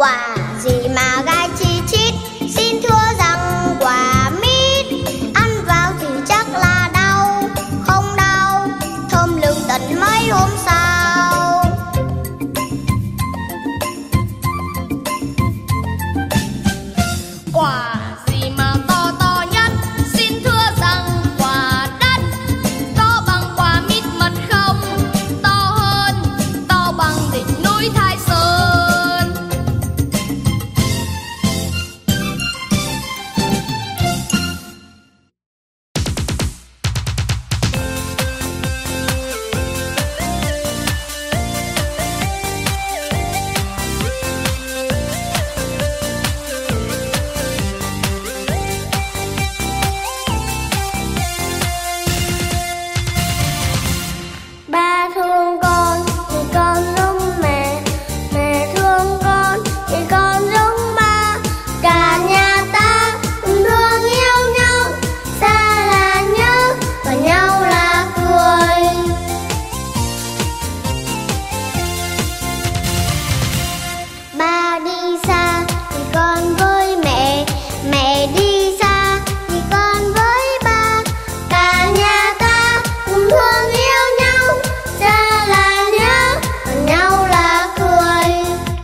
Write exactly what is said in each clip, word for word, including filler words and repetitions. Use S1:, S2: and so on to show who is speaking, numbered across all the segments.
S1: Quả gì mà gai chi chít, xin thưa rằng quả mít. Ăn vào thì chắc là đau, không đau, thơm lừng tận mấy hôm sau.
S2: Quả gì mà to to nhất, xin thưa rằng quả đất. To bằng quả mít mật không, to hơn, to bằng đỉnh núi Thái Sơn.
S1: Ba thương con thì con giống mẹ, mẹ thương con thì con giống ba. Cả nhà ta cùng thương yêu nhau, xa là nhớ và nhau là cười. Ba đi xa thì con với mẹ, mẹ đi xa thì con với ba. Cả nhà ta cùng thương yêu nhau, xa là nhớ và nhau là cười.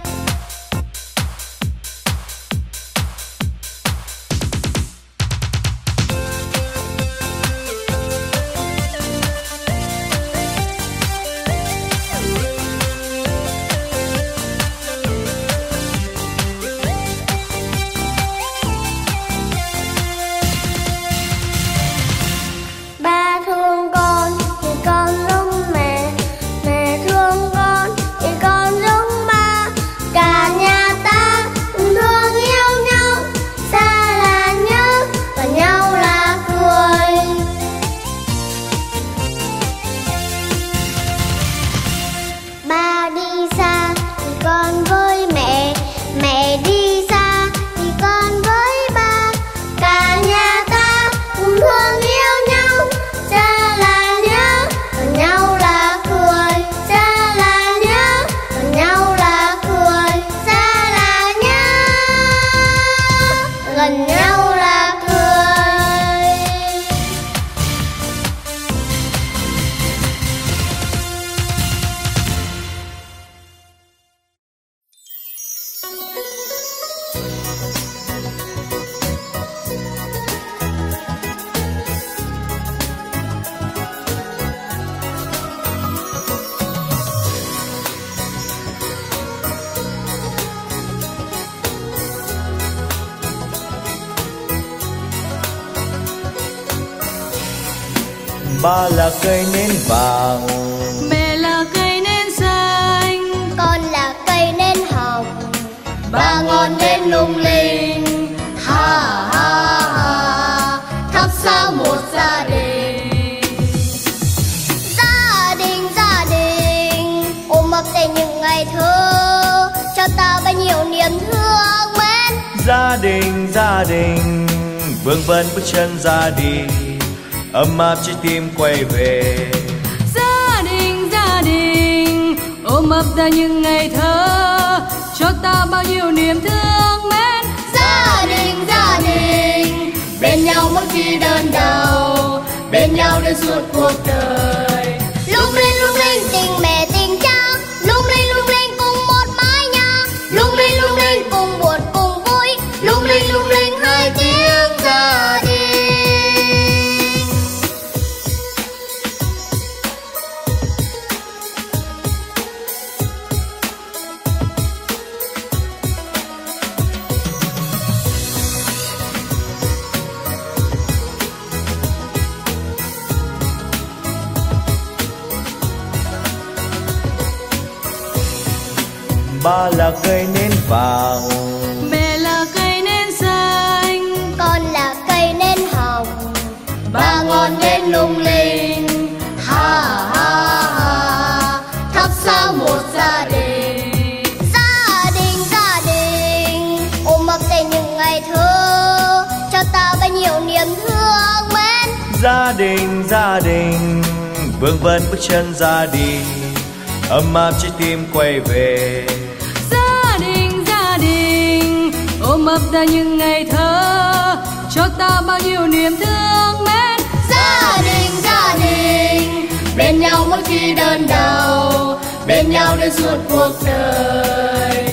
S1: Ba thương con thì con giống mẹ, mẹ thương con thì con giống ba. Cả nhà ta cùng thương yêu nhau, xa là nhớ và nhau là cười. Ba đi xa thì con với mẹ, mẹ đi xa thì con với ba. Cả nhà ta cùng thương yêu nhau, xa là nhớ và nhau là cười. Xa là nhớ và nhau là cười. Xa là nhớ gần nhau là cười.
S3: Ba là cây nến vàng,
S2: Mẹ là cây nến xanh,
S1: Con là cây nến hồng,
S2: ba ngọn nến lung linh. Ha ha ha, thắp sáng một gia đình.
S1: gia đình gia đình ôm ấp đầy những ngày thơ, cho ta bao nhiêu niềm thương mến.
S3: gia đình gia đình vương vấn bước chân ra đi, ấm áp trái tim quay về.
S2: Gia đình gia đình ôm ấp ta những ngày thơ, cho ta bao nhiêu niềm thương mến. Gia đình gia đình bên nhau mỗi khi đơn đau, bên nhau đến suốt cuộc đời.
S1: Lung linh lung linh tình mẹ tình cha, lung linh lung linh cùng một mái nhà, lung linh lung linh cùng buồn cùng vui, lung linh lung linh hai tiếng gia đình.
S3: Ba là cây nến vàng,
S2: Mẹ là cây nến xanh,
S1: Con là cây nến hồng,
S2: ba ngọn nến lung linh. Ha ha ha, thắp sáng một gia đình.
S1: gia đình gia đình ôm ấp đầy những ngày thơ, cho ta bao nhiêu niềm thương mến.
S3: gia đình gia đình vương vấn bước chân ra đi, ấm áp trái tim quay về.
S2: Gia đình gia đình ấp ta những ngày thơ, cho ta bao nhiêu niềm thương mến.
S1: Gia đình, gia đình,
S2: bên nhau mỗi khi đơn đầu, bên nhau đến suốt cuộc đời.